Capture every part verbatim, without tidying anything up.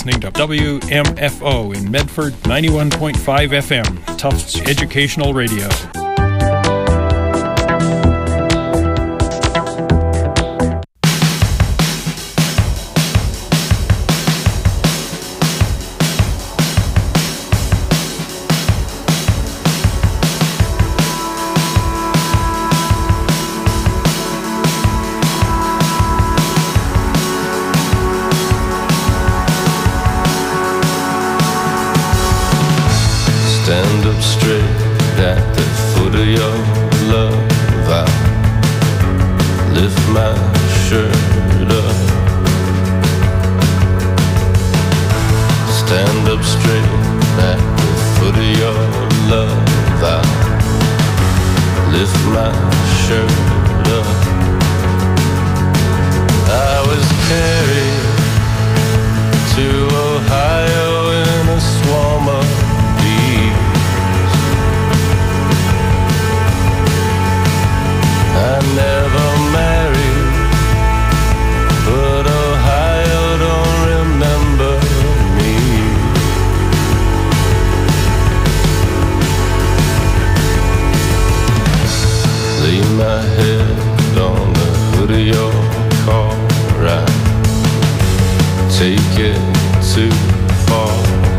listening to W M F O in Medford, ninety-one point five F M, Tufts Educational Radio. Stand up straight at the foot of your love. I lift my shirt up. Stand up straight at the foot of your love. I lift my shirt up. I was carried to Ohio in a swarm of I never married, but Ohio don't remember me. Lay my head on the hood of your car, right? Take it too far.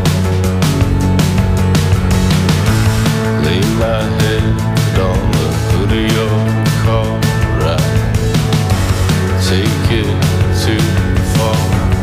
Lay my head on the hood of your right, take it too far.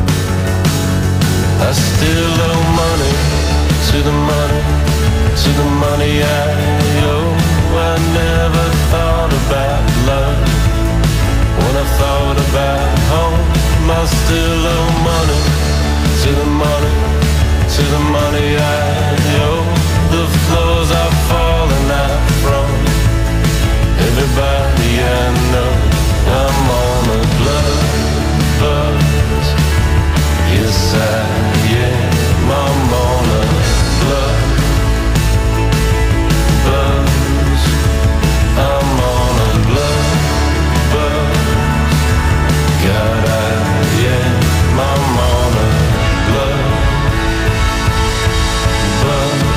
I still owe money to the money, to the money I owe. I never thought about love when I thought about home. I still owe money to the money, to the money I owe. The floors are falling out from everybody I know. I'm on a blood buzz. Yes I am. I'm on a blood buzz. I'm on a blood buzz. God I am. I'm on a blood buzz.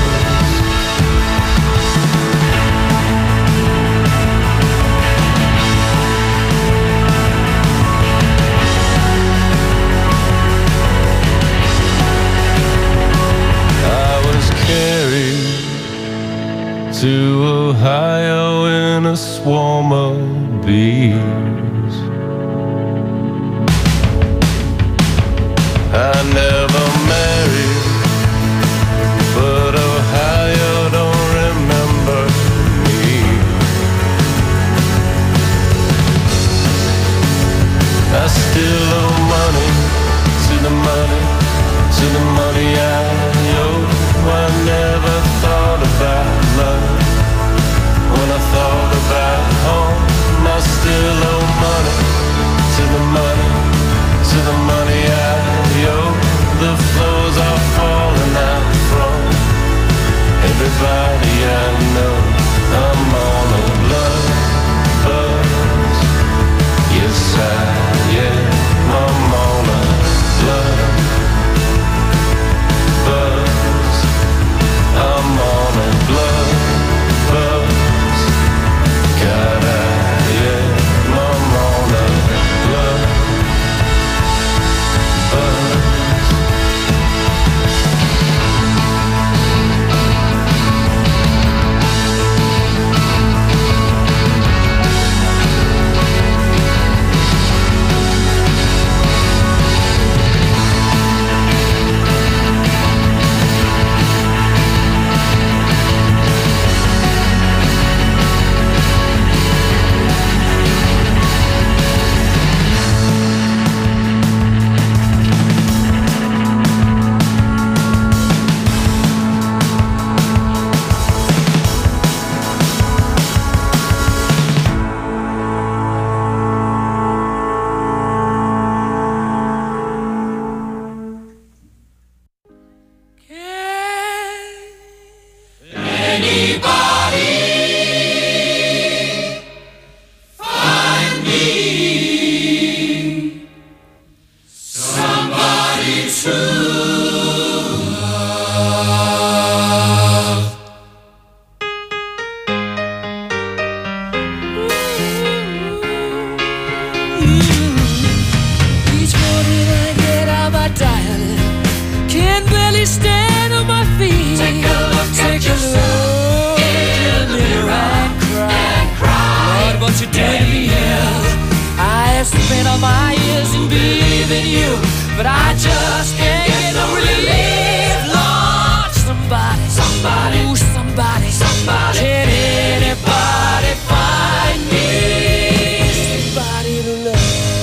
To Ohio in a swarm of bees. I never married, but Ohio don't remember me. I still owe money to the money, to the money I owe. I never thought about love when I thought about home. I still owe money to the money, to the money I owe. The floors are falling out from everybody I know. I'm on a blood buzz. Yes I am. I'm on a blood buzz. I'm on a blood buzz. God I am. I'm on a blood buzz. stand on my feet. Take a look Take at a look in the mirror and cry. and cry. Lord, what you did to me is I have spent all my years in believing you, but I just can't get no relief. Lord, somebody, somebody, ooh, somebody, somebody, can anybody find me somebody to love?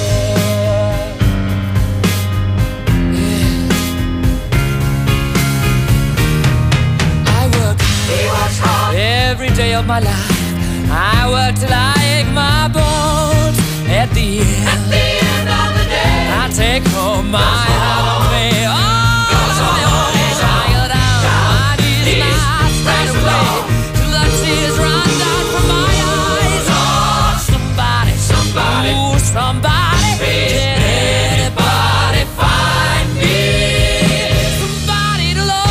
Yeah. I work, he works hard every day of my life. I work till I ache my bones. At the end, at the end of the day, I take home my heart of me. Oh, goes on, goes on, I go down, down my knees and I straight away till the tears run down from my eyes. Oh, somebody, somebody, ooh, somebody, can anybody find me somebody to love?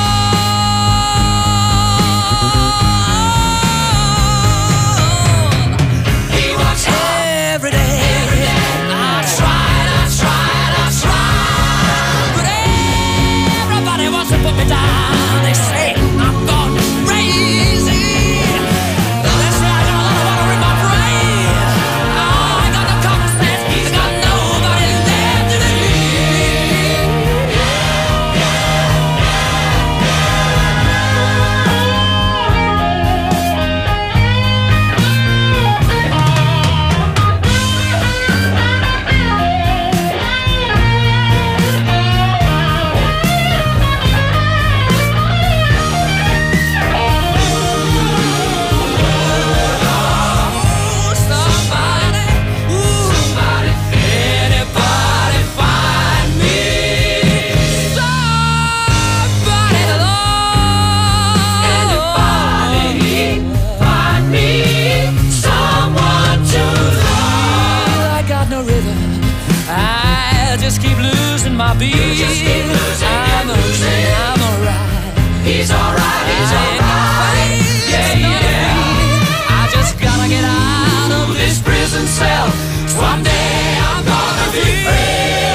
He works hard every day. Every day. I tried, I tried, I tried, but everybody wants to put me down. They say I'm gone crazy. They say I got a lot of water in my brain. Oh, I got no common sense. I got nobody left to believe. Ooh, somebody, ooh, somebody, anybody find me somebody to love? Anybody find me someone to love? I got no rhythm. I just keep losing my beat. You just keep losing, I'm losing. I'm alright. He's alright. He's alright. Yeah, yeah. I just gotta get out of this prison cell. Someday I'm gonna be free.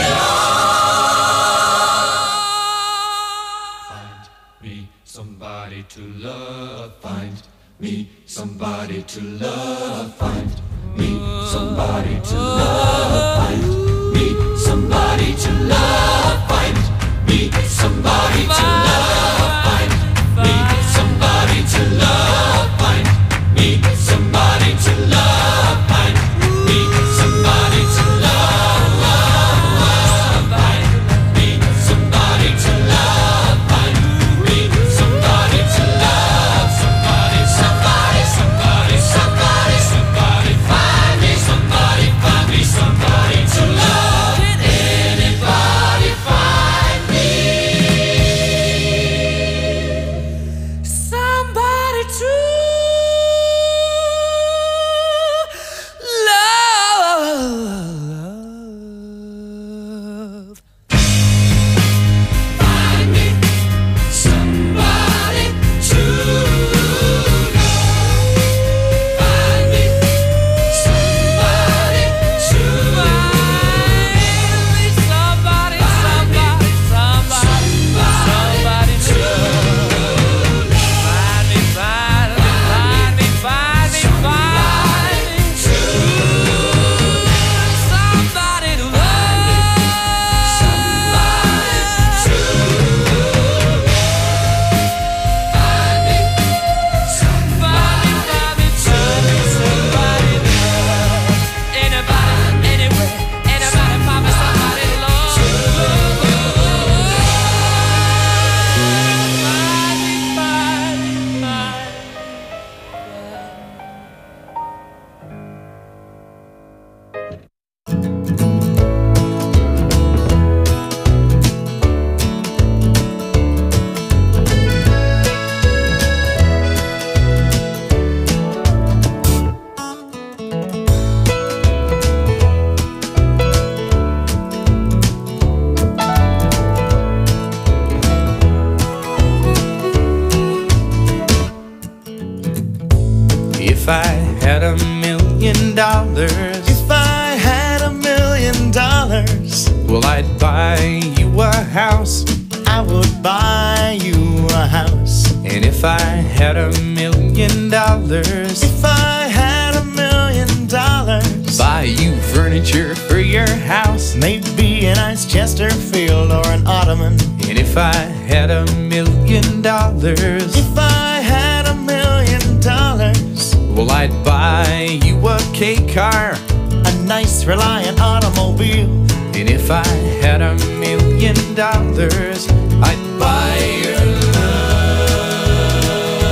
Find me somebody to love. Find me somebody to love. Find me somebody to love. Find me somebody to love. Find me somebody to love. Find me somebody to love. Find me somebody to love. Find me somebody to love. Find me somebody to love. Find me somebody to love. Somebody, somebody, somebody, somebody, somebody. Find me somebody. Find me somebody to love. Can anybody find me somebody to love? Find me somebody to love. Find me somebody to love. Find me somebody, somebody, somebody, somebody to love. Find me, find me, find me, find me, find me to somebody to love. Somebody, find me, find me, somebody to love. Anybody, anywhere, anybody, find me somebody to love. Find me, find me, find me. If I had a million dollars, If I had a million dollars, well, I'd buy you a house I would buy you a house. And if I had a million dollars, if I had a million dollars, buy you furniture for your house, maybe a nice Chesterfield or an ottoman. And if I had a million dollars, if I had a million dollars, well, I'd buy you a K car, a nice Reliant automobile. And if I had a million dollars, I'd buy your love.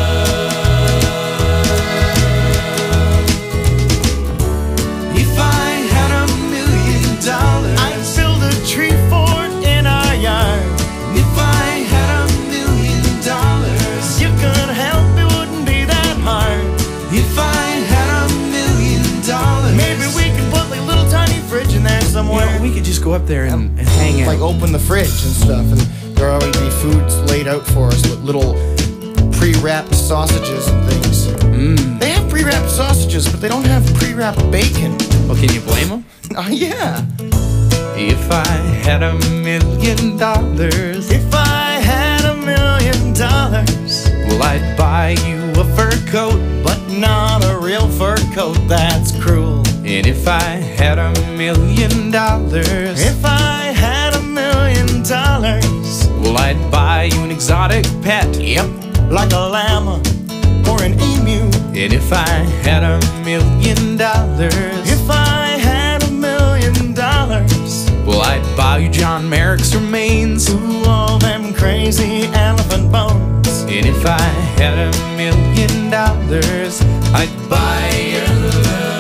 If I had a million dollars, I'd build a tree fort in our yard. If I had a million dollars, you could help, it wouldn't be that hard. If I had a million dollars, maybe we could put like a little tiny fridge in there somewhere. You know, we could just go up there and, and hang out. Like open the fridge and stuff, and there'll always be foods laid out for us with little pre-wrapped sausages and things. Mm. They have pre-wrapped sausages, but they don't have pre-wrapped bacon. Well, can you blame them? Oh, yeah. If I had a million dollars, if I had a million dollars, well, I'd buy you a fur coat, but not a real fur coat, that's cruel. And if I had a million dollars, if I had a million dollars, well, I'd buy you an exotic pet. Yep, like a llama or an emu. And if I had a million dollars, if I had a million dollars, well, I'd buy you John Merrick's remains. Ooh, all them crazy elephant bones. And if I had a million dollars, I'd buy your love.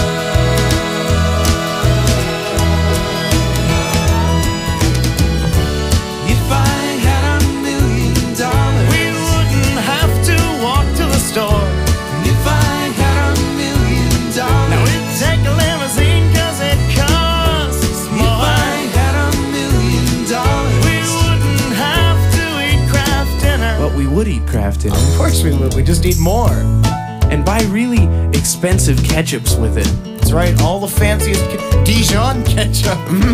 If I had a million dollars, we wouldn't have to walk to the store. And if I had a million dollars, now we'd take a limousine cause it costs more. If I had a million dollars, we wouldn't have to eat Kraft dinner. But we would eat Kraft dinner. Of course we would, we just eat more. And buy really expensive ketchups with it. That's right, all the fanciest ke- Dijon ketchup.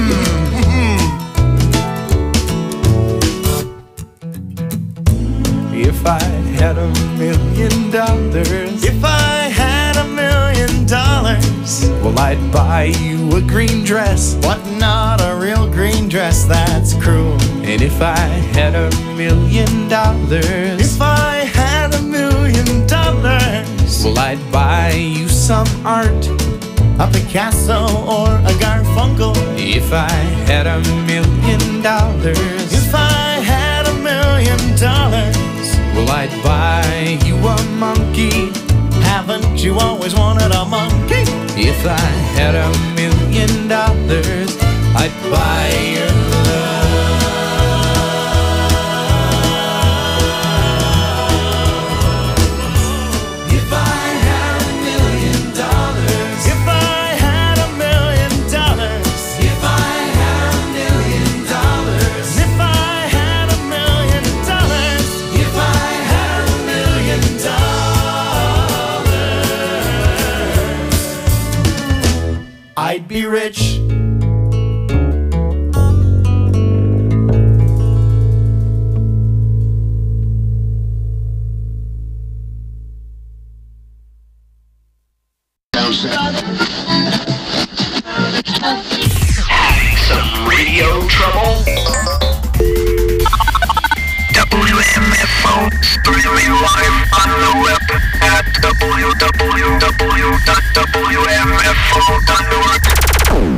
If I had a million dollars, if I had a million dollars, well, I'd buy you a green dress, but not a real green dress, that's cruel. And if I had a million dollars, if I had a million dollars, well, I'd buy you some art, a Picasso or a Garfunkel. If I had a million dollars, if I had a million dollars, well, I'd buy you a monkey. Haven't you always wanted a monkey? If I had a million dollars, I'd buy your love. If I had a million dollars, if I had a million dollars, if I had a million dollars, if I had a million dollars, if I had a million dollars, I'd be rich. Some radio trouble? W M F O streaming live on the web at w w w dot w m f o dot org.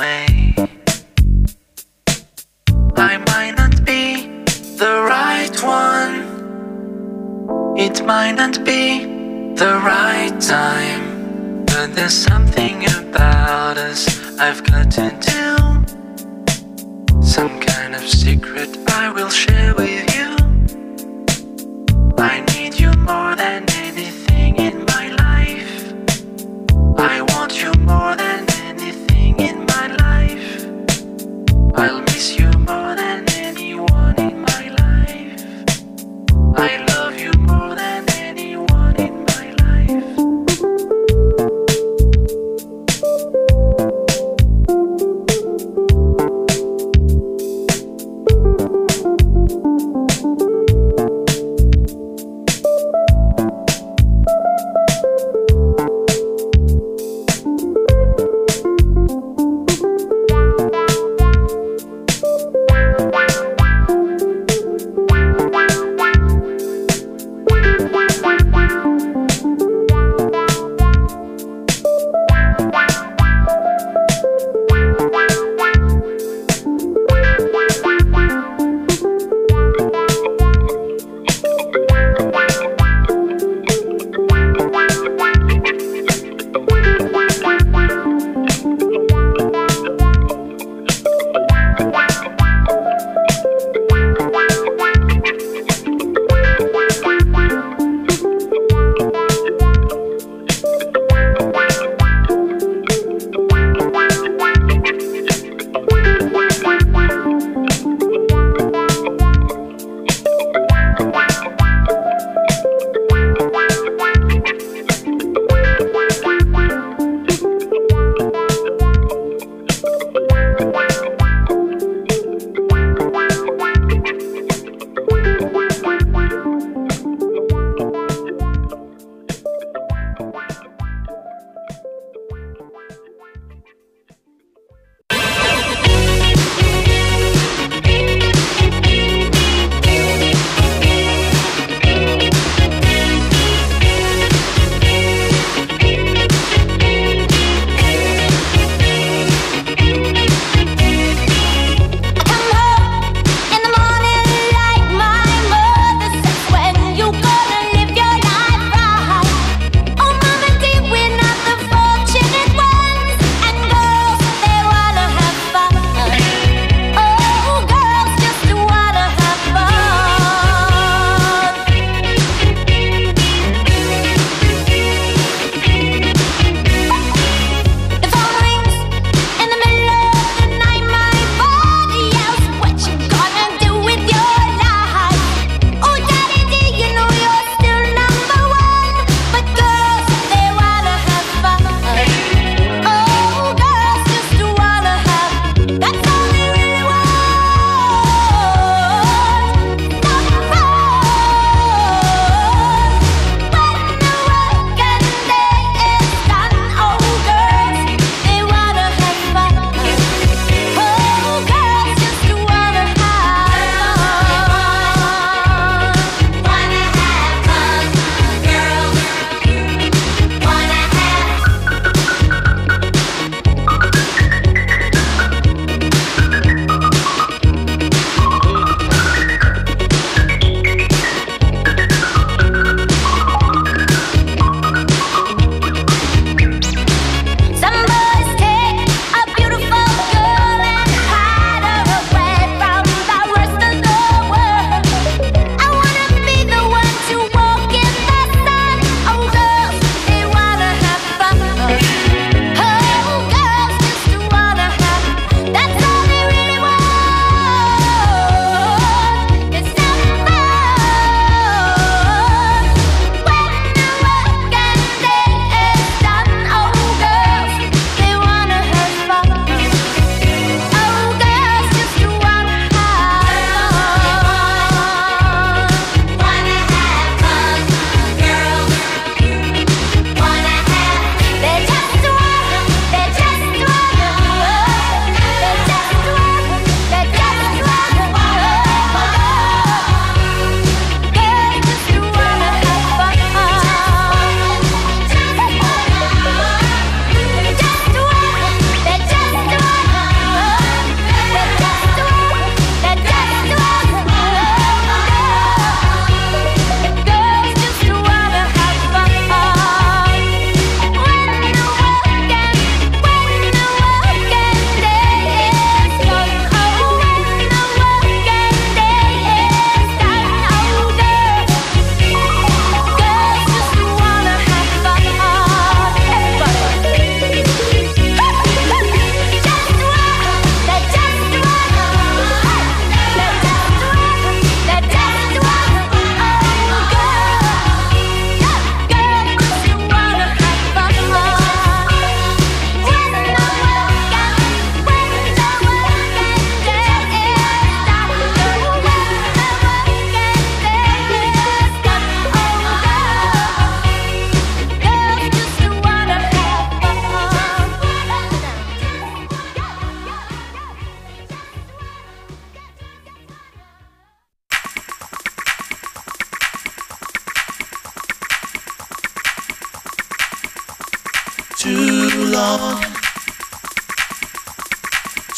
say I might not be the right one. It might not be the right time, but there's something about us I've got to do. Some kind of secret I will share with you. I need you more than anything in my life. I want you more than anything in my life. I'll miss you more than anyone in my life. I love you more than anyone in my life.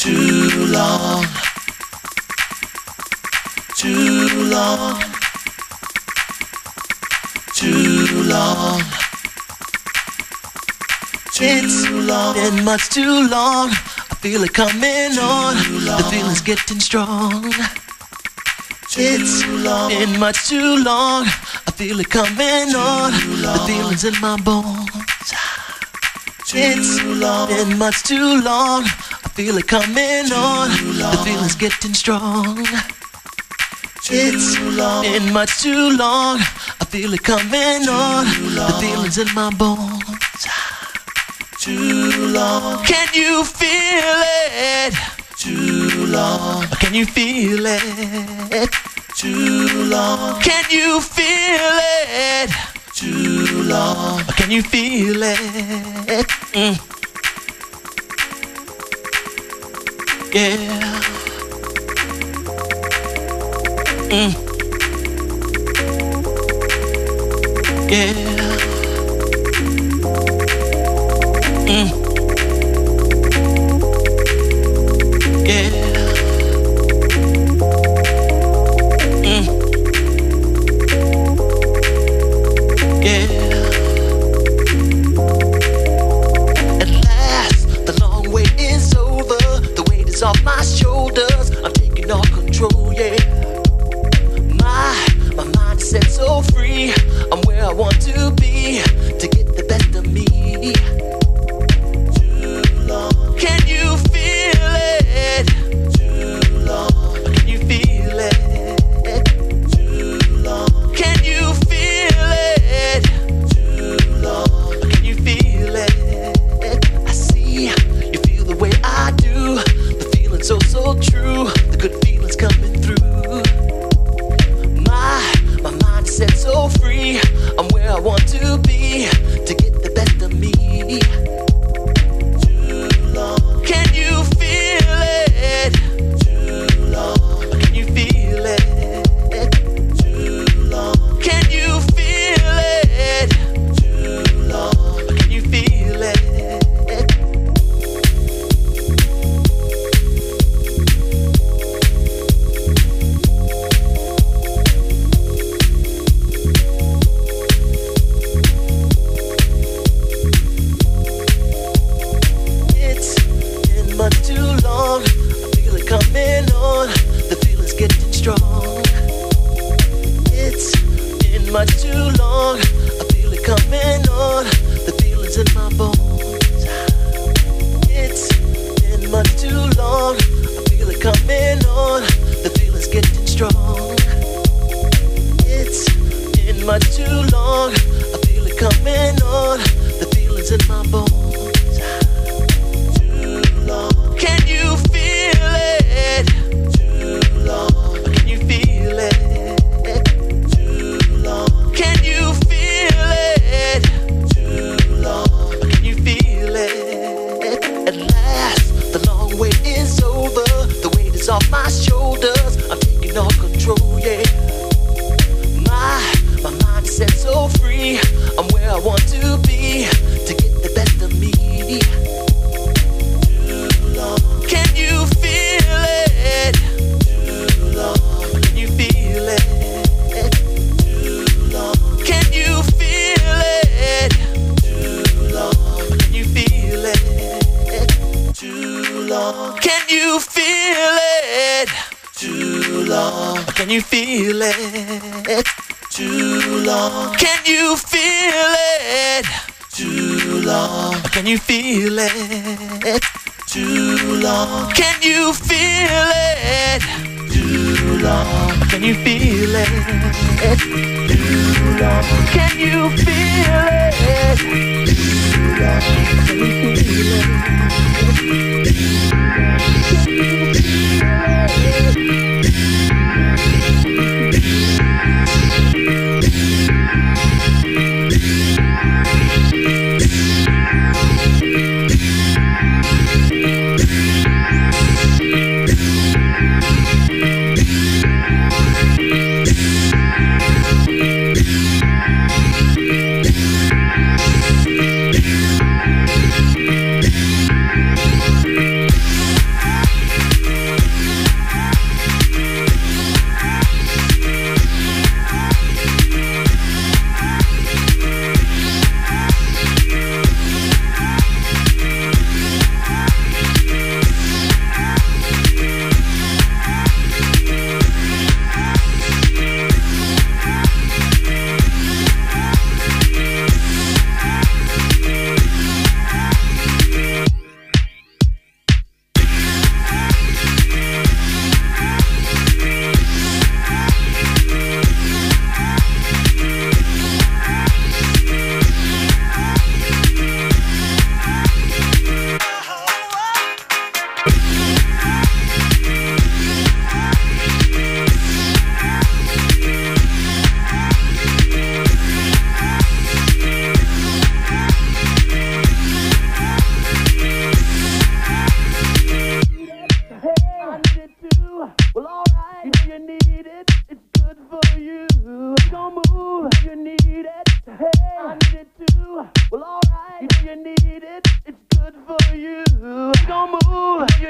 too long, too long, too long. It's been much too long. I feel it coming on. The feeling's getting strong. It's been much too long. I feel it coming on. The feeling's in my bones. It's been much too long. I feel it coming on. The feeling's getting strong. It's been much too long. I feel it coming on. The feeling's in my bones. Too long. Can you feel it? Too long. Can you feel it? Too long. Can you feel it? Too long. Can you feel it? Mm. Yeah. Mm. Yeah. Mm. Yeah. Mm. Yeah. At last, the long wait is over. The weight is off my shoulders. I'm taking all control, yeah. My, my mind is set so free. I'm where I want to be to get the best of me. Can you feel it? Too long. Can you feel it? Too long. Can you feel it? Too long. Can you feel it? I see you feel the way I do. The feeling so, so true. The good feeling's coming through. My, my mind is set so free. I'm where I want to be to get the best of me. Can you feel it? Too long. Can you feel it? Too long. Can you feel it? Too long. Can you feel it? Much too long, I feel it coming on. The feeling's getting strong. It's been much too long. I feel it coming on. The feeling's in my bones. It's been much too long. I feel it coming on. The feeling's getting strong. It's been much too long. I feel it coming on. The feeling's in my bones. Can you feel it? Too long. Can you feel it? Too long. Can you feel it? Too long. Can you feel it? At last, the long wait is over. The weight is off my shoulders. I'm taking all control, yeah. My, my mind is set so free. I'm where I want to be to get the best of me. Can you feel it? Too long. Can you feel it? Too long. Can you feel it? Too long. Can you feel it? Too long. Can you feel it? Too long. Can you feel it? Too long. Can you feel it? Too long. Can you feel it? Too long. Can you feel it? Too long. Can you feel it? Too long. Can you feel it? Too long. Can you feel it?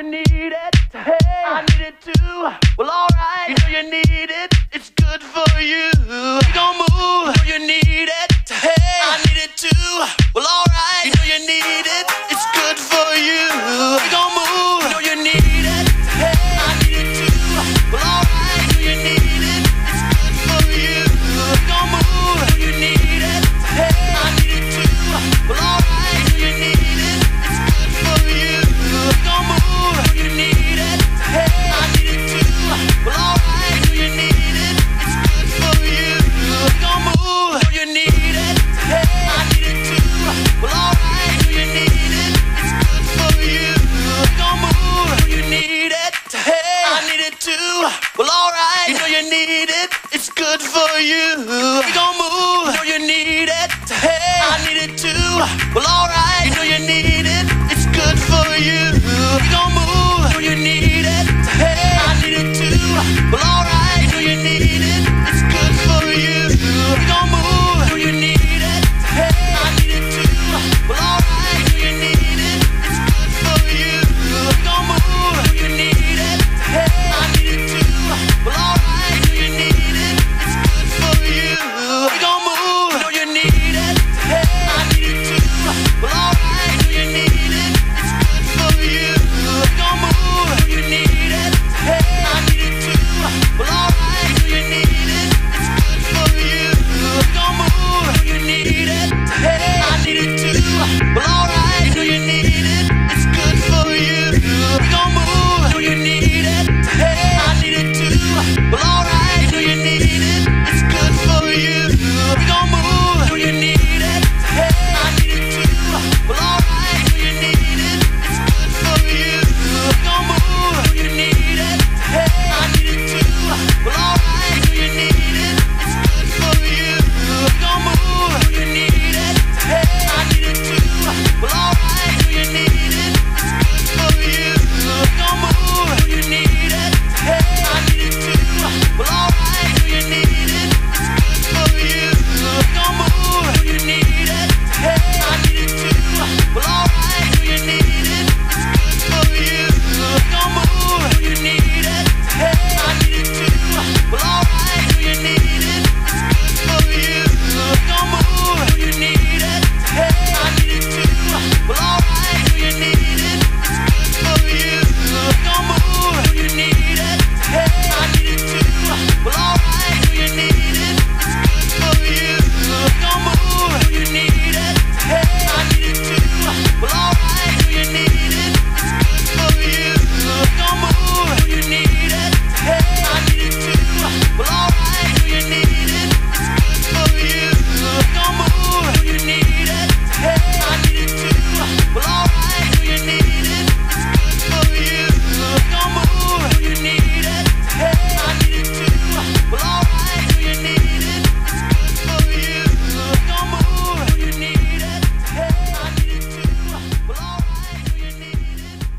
you need it. Hey, I need it too. Well, alright. You know you need it. It's good for you. You gon' move. You know you need it. Hey, I need it too. Well, alright. You know you need it. It's good for you. You gon' move. You know you need it. Hey, I need it too. Well, alright. You know you need it. It's good for you. You gon' move. You know you need it. Hey, I need it too. Well, alright. You know you need it. It's good for you. You gon' move. You know you need it. Hey, I need it too. Well, alright. You know you need it. It's good for you. You gon' move. You know you need it. Hey, I need it too. Well, alright. You know you need it. It's good for you. You gon' move. You know you need it. Hey, I need it too. Well, alright. You know you need it. It's good for you. You gon' move. You know you need it. Hey, I need it too. Well, alright. You know you need it. It's good for you. You gon' move. You know you need it. Hey, I need it too. Well, alright. You know you need it. It's good for you. You gon' move. You know you need it. Hey, I need it too. Well, alright. You know you need it. It's good for you. You gon' move. You know you need it. Hey, I need it too. Well, alright. You know you need it. It's good for you. You gon' move. You know you need it. Hey, I need it too. Well, alright. You know you need it. It's good for you. You gon' move. You know you need it. Hey, I need it too. Well, alright. You know you need it. It's good for you. You gon' move. You know you need it. Hey, I need it too. Well, alright. You know you need it. It's good for you. You gon' move. You know you need it. Hey, I need it too. Well, alright. You know you need it. It's good for you. You gon' move. You know you need it. Hey, I need it too. Well, alright. You know you need it. It's good for you. You gon' move. You know you need it. Hey, I need it too. Well, alright. You know you need it. It's good for you. You gon' move. You know you need it. Hey, I need it too. Well, alright. You know you need it. It's good for you. You gon' move. You know you need it. Hey, I need it too. Well, alright. You know you need it. It's good for you. You gon' move. You know you need it. Hey, I need it too. Well, alright. You know you need it. It's good for you. You gon' move. You know you need it. Hey, I need it too. Well, alright. You know you need it. It's good for you. You gon' move. You know you need it. Hey, I need it too. Well, alright. You know you need it. It's good for you. You gon' move. You know you need it. Hey, I need it too. Well, alright. You know you need it. It's good for you. You gon' move. You know you need it. Hey, I need it too. Well, alright. You know you need it. It's good for you. You gon' move. You know you need it. Hey, I need it too. Well, alright. You know you need it. It's good for you. You gon' move. You know you need it. Hey, I need it too. Well, alright. You know you need it. It's good for you. You gon' move. You know you need it. Hey, I need it too. Well, alright. You know you need it. It's good for you. You gon' move. You know you need it. Hey, I need it too. Well, alright. You know you need it.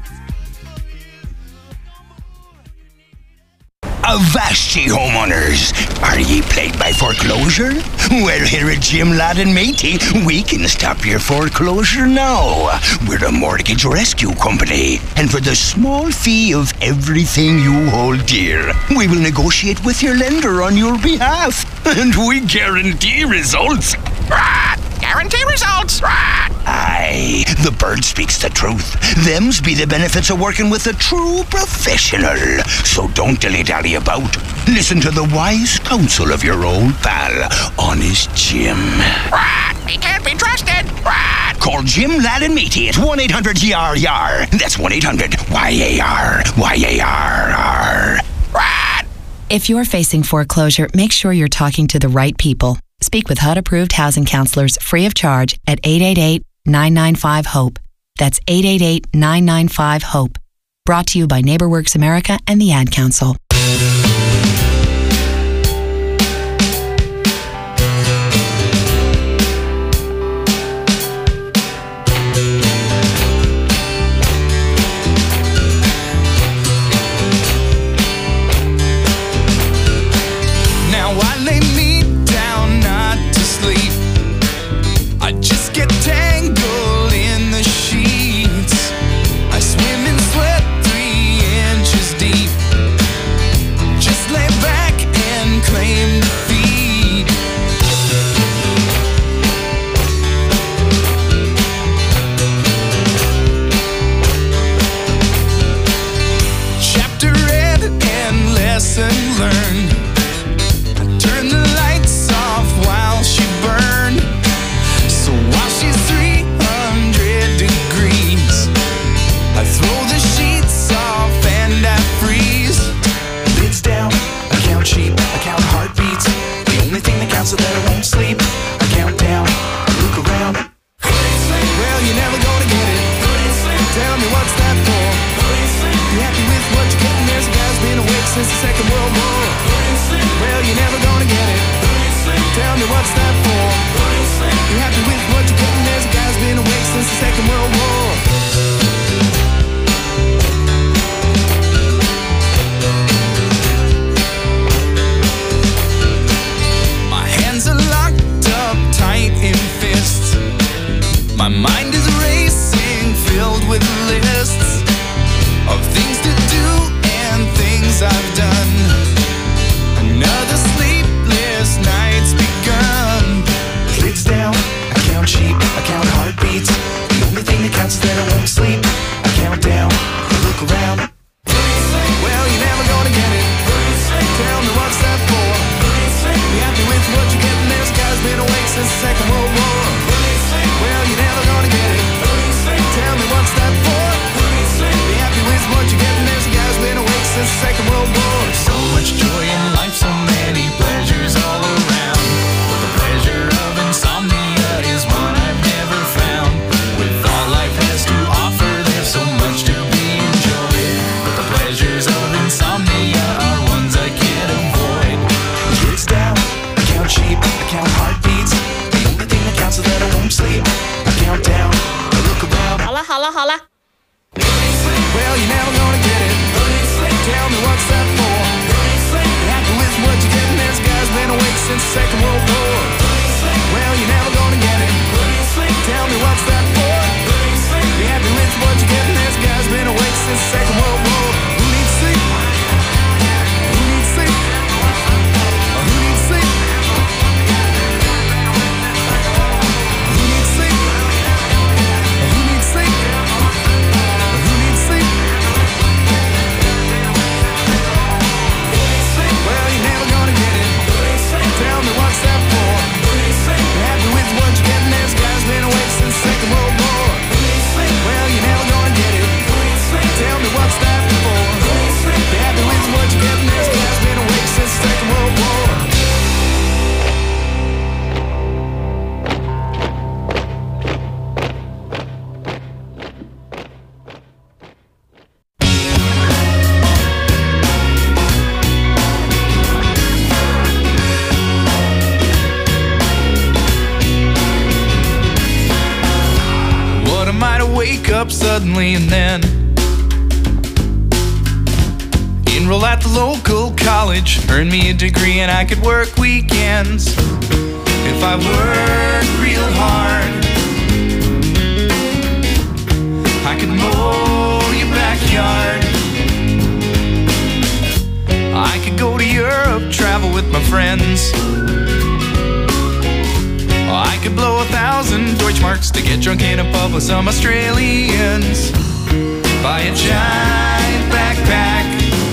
Avast ye homeowners! Are ye plagued by foreclosure? Well, here at Jim Ladd and Matey, we can stop your foreclosure now. We're a mortgage rescue company, and for the small fee of everything you hold dear, we will negotiate with your lender on your behalf, and we guarantee results. Guarantee results. Aye, the bird speaks the truth. Them's be the benefits of working with a true professional. So don't dilly-dally about. Listen to the wise counsel of your old pal, Honest Jim. He can't be trusted. Call Jim Ladd and Matey at one eight hundred Y A R Y A R. That's one eight hundred Y A R Y A R R. If you're facing foreclosure, make sure you're talking to the right people. Speak with H U D-approved housing counselors free of charge at eight eight eight, nine nine five, HOPE. That's eight eight eight, nine nine five, HOPE. Brought to you by NeighborWorks America and the Ad Council. Tangled in the sheets, I swim and sweat through up suddenly and then. Enroll at the local college, earn me a degree, and I could work weekends. If I work real hard, I could mow your backyard. I could go to Europe, travel with my friends. I could blow a thousand Deutschmarks to get drunk in a pub with some Australians. Buy a giant backpack,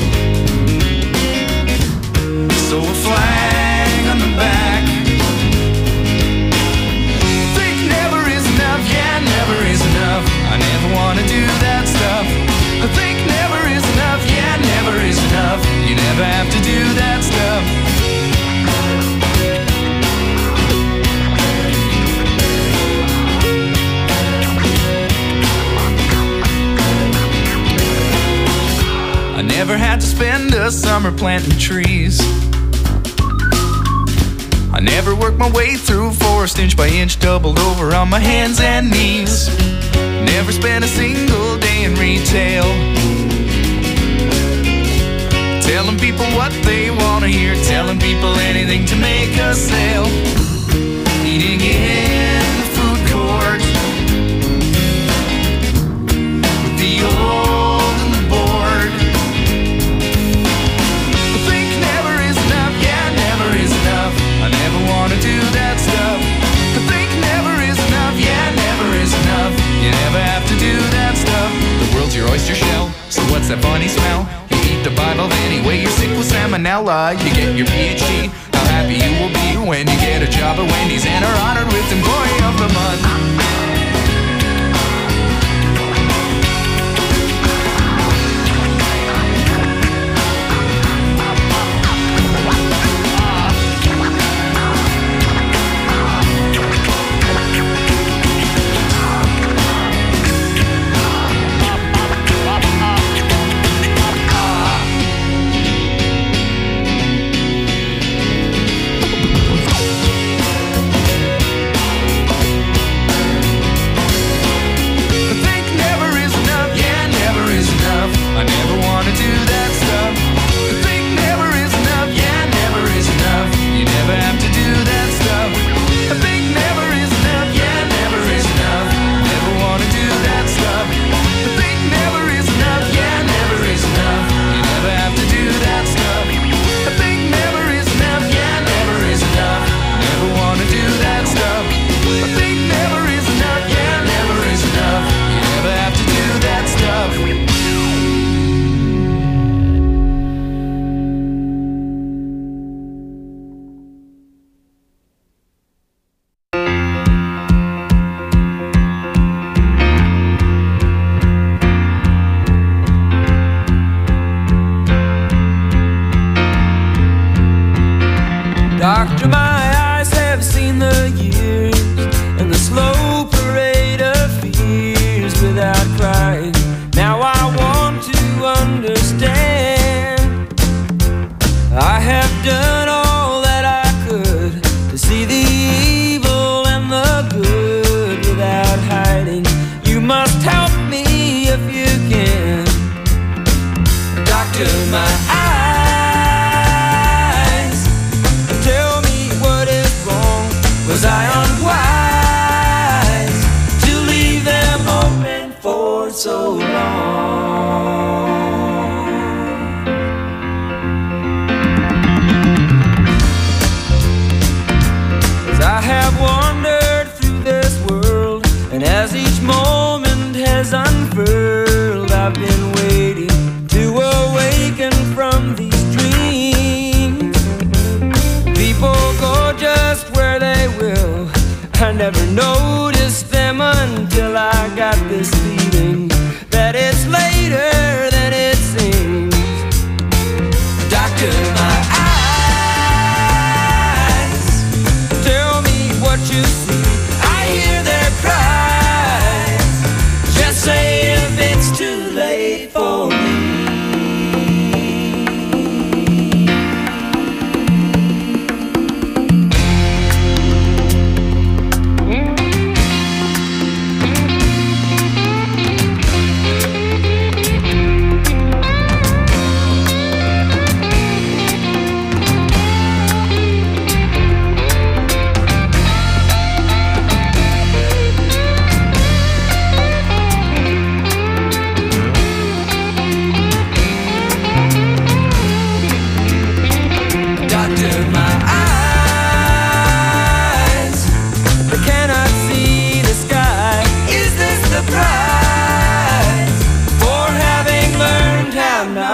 sew a flag on the back. Think never is enough, yeah, never is enough. I never wanna do that stuff. I think never is enough, yeah, never is enough. You never have to do that stuff. I never had to spend a summer planting trees. I never worked my way through forest inch by inch, doubled over on my hands and knees. Never spent a single day in retail, telling people what they want to hear, telling people anything to make a sale. Eating in the food court with the old and the bored. I think never is enough, yeah, never is enough. I never want to do that stuff. I think never is enough, yeah, never is enough. You never have to do that stuff. The world's your oyster shell, so what's that funny smell? You eat the bottle anyway, you're sick with salmonella. You get your P H D, how happy you will be when you get a job at Wendy's and are honored with Employee of the Month. Doctor, my eyes have seen the years and the slow parade of fears without crying. Now I want to understand. I have done all that I could to see the evil and the good without hiding. You must help me if you can. Doctor, my eyes, was I unwise to leave them open for so long? 'Cause I have wandered through this world, and as each moment has unfurled, I've been waiting to awaken from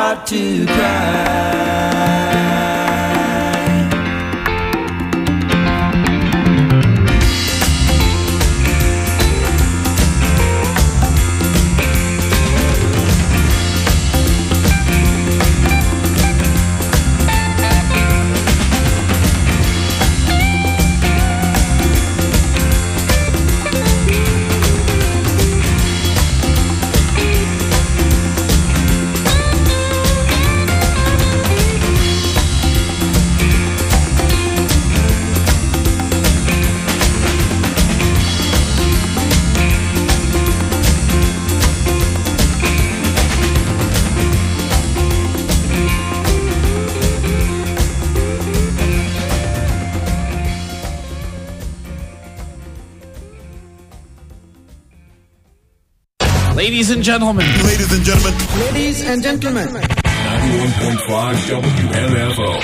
start to cry. Ladies and gentlemen. Ladies and gentlemen. Ladies and gentlemen. ninety-one point five W M F O.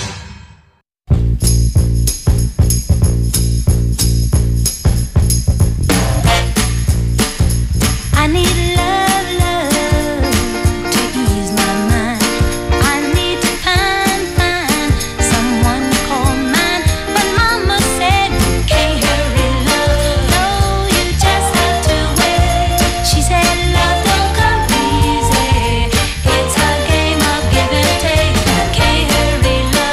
I need love, love to ease my mind. I need to find, find someone to call mine. But Mama said you can't hurry love. No, you just have to wait. She said love don't come easy. It's a game of give and take. Can't hurry love.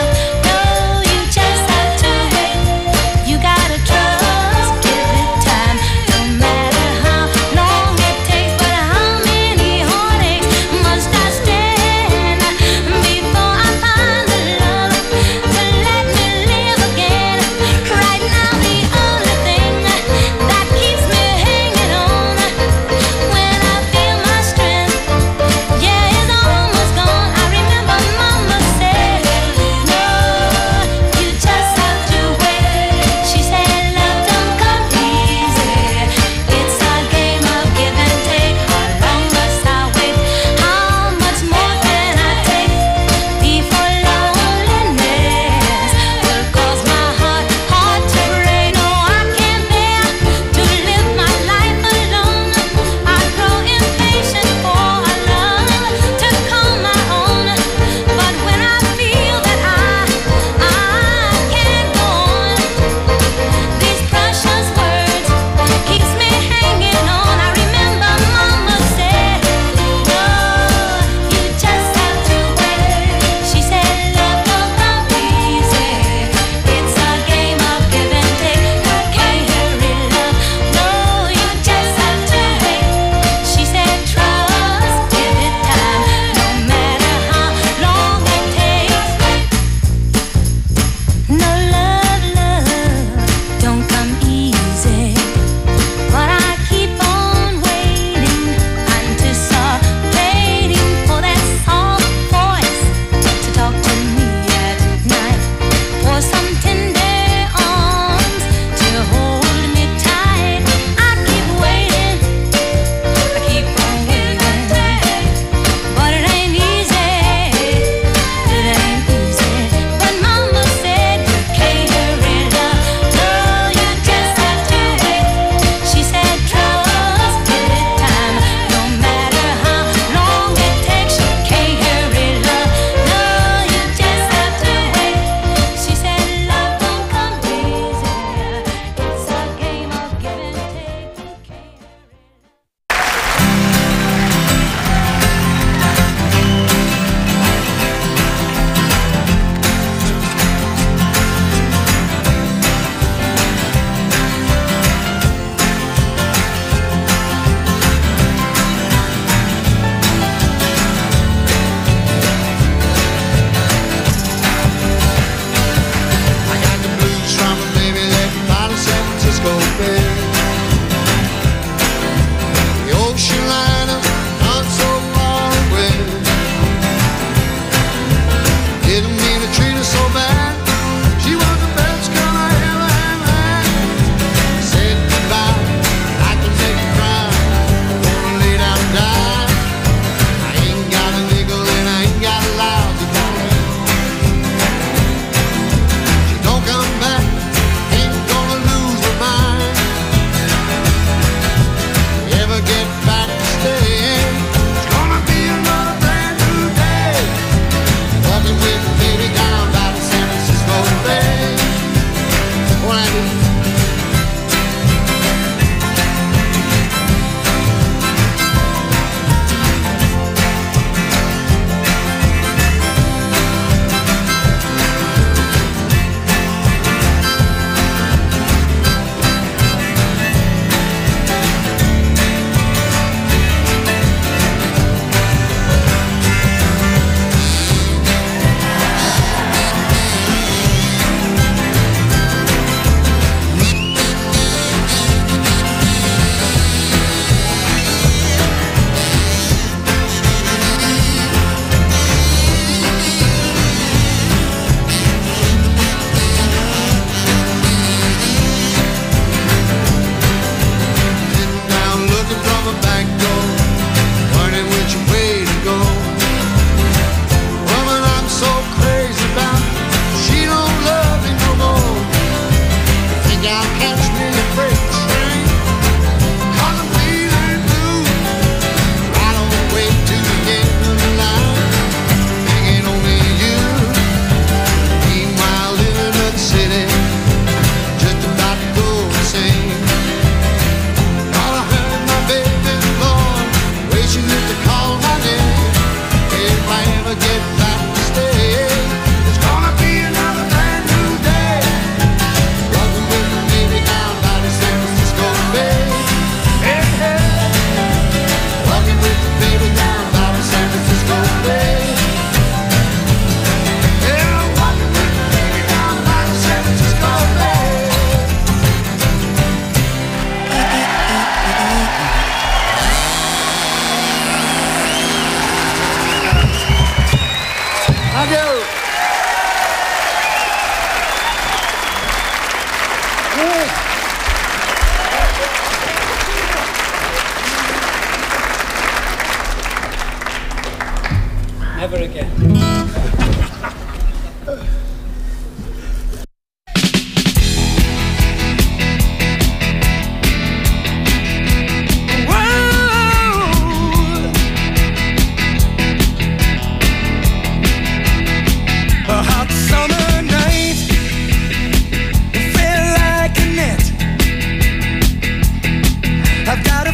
never get back to stay. It's gonna be another brand new day. Walking with the baby down by the San Francisco Bay. Hey, hey. Walking with the baby down by the San Francisco Bay. Yeah, walking with the baby down by the San Francisco Bay. Thank you. Never again. A hot summer night, it felt like a net. I've gotta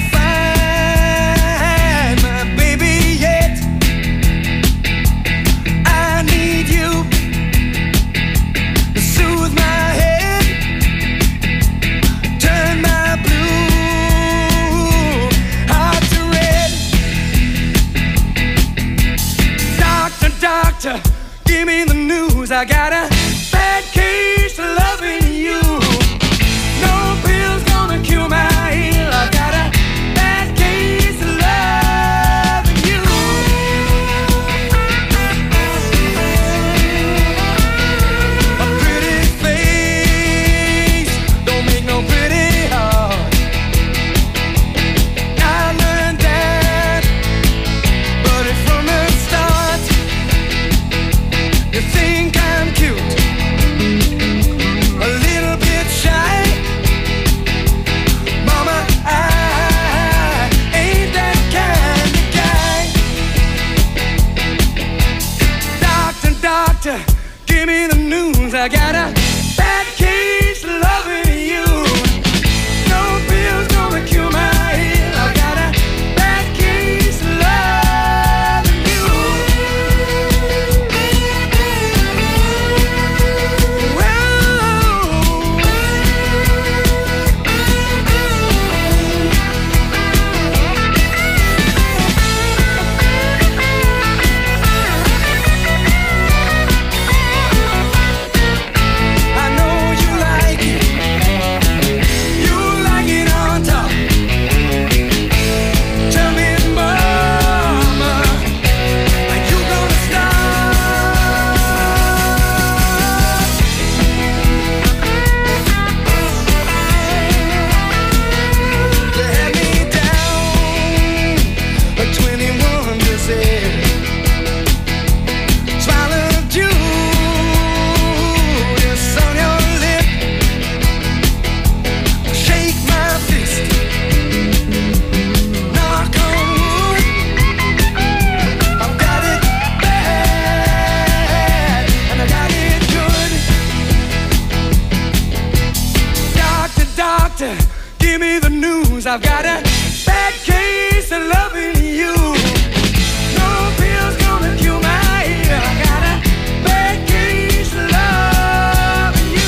find my baby yet. I need you to soothe my head, turn my blue heart to red. Doctor, doctor, give me the news. I got a bad case of loving you. No pill's gonna cure my ill. I got a bad case of loving you. A pretty face don't make no pretty heart. I learned that, but it's from the start. You think I'm cute, a little bit shy. Mama, I ain't that kind of guy. Doctor, doctor, give me the news. I got a bad case of loving you. No pill's gonna cure my ill. I got a bad case of loving you. I know you like it. You like it on top. Tell me, mama, are you gonna stop? You had me down a twenty-one percent. Swallowed Judas on your lip. Shake my fist. Knock on wood. I've got it bad and I got it good. Doctor, doctor, give me the news. I've got a bad case of loving you. No pill's gonna cure my ill. I got a bad case of loving you.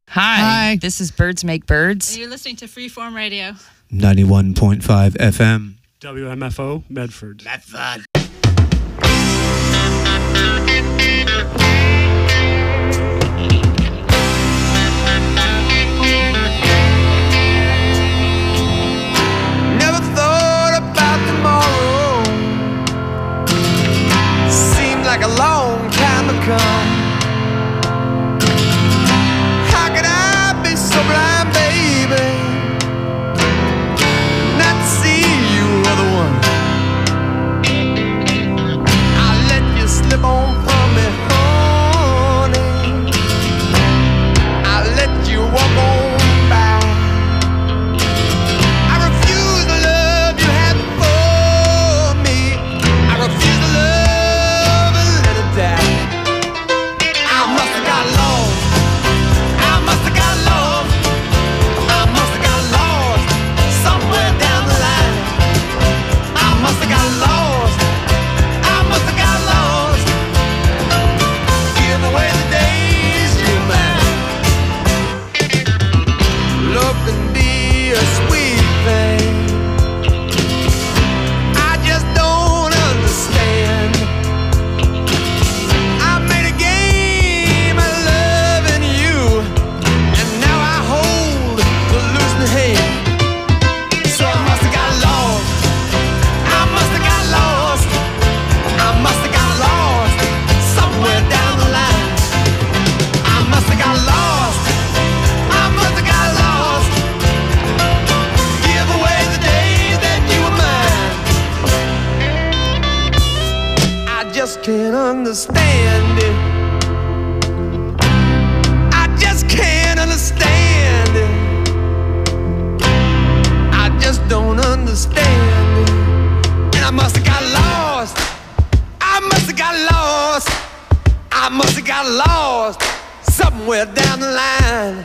Hi. Hi. This is Birds Make Birds. You're listening to Freeform Radio. ninety-one point five F M. W M F O, Medford. Medford. Never thought about tomorrow. Seemed like a long time to come. How could I be so blind, baby, not to see you were the one? I let you slip on from me, honey. I let you walk on by. I refuse the love you had for me. I refuse the love and let it die. I must have got lost. I must have got lost. I must have got lost somewhere down the line. I must have got lost. I must have got lost. Give away the days you're mine. Love can be a sweet thing. I just don't understand. I made a game of loving you, and now I hold the losing hand. So I must have got lost. I must have got lost. I must have got lost somewhere down the line. I must have got lost. I must have got lost. Give away the days that you were mine. I just can't understand it. I just can't understand it. I just don't understand it. And I must have got lost. I must have got lost. I must have got lost somewhere down the line.